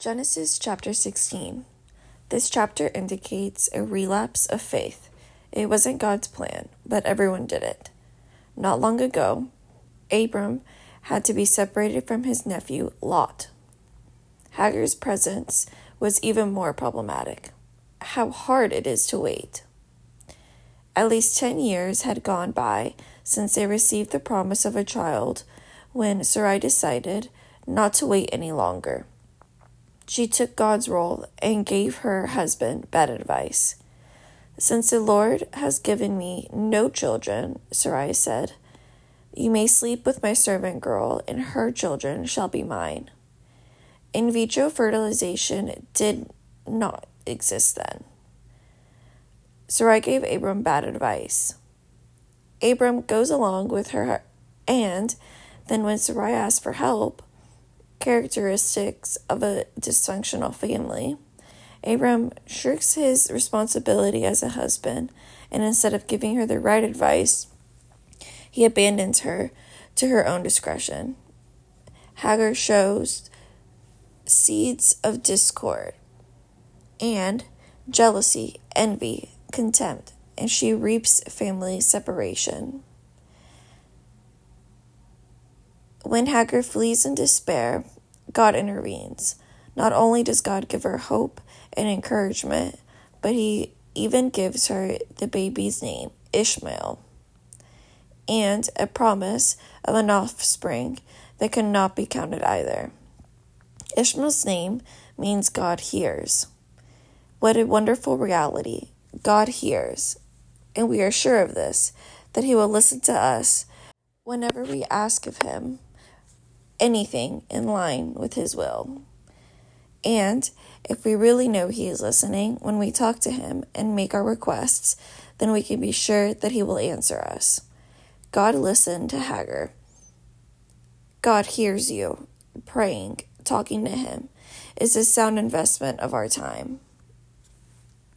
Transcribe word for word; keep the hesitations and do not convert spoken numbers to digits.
Genesis chapter sixteen. This chapter indicates a relapse of faith. It wasn't God's plan, but everyone did it. Not long ago, Abram had to be separated from his nephew, Lot. Hagar's presence was even more problematic. How hard it is to wait. At least ten years had gone by since they received the promise of a child when Sarai decided not to wait any longer. She took God's role and gave her husband bad advice. "Since the Lord has given me no children," Sarai said, "you may sleep with my servant girl, and her children shall be mine." In vitro fertilization did not exist then. Sarai gave Abram bad advice. Abram goes along with her, and then when Sarai asks for help, characteristics of a dysfunctional family, Abram shirks his responsibility as a husband, and instead of giving her the right advice, he abandons her to her own discretion. Hagar shows seeds of discord and jealousy, envy, contempt, and she reaps family separation. When Hagar flees in despair, God intervenes. Not only does God give her hope and encouragement, but he even gives her the baby's name, Ishmael, and a promise of an offspring that cannot be counted either. Ishmael's name means God hears. What a wonderful reality. God hears, and we are sure of this, that he will listen to us whenever we ask of him anything in line with his will. And if we really know he is listening when we talk to him and make our requests, then we can be sure that he will answer us. God listened to Hagar. God hears you. Praying, talking to him is a sound investment of our time.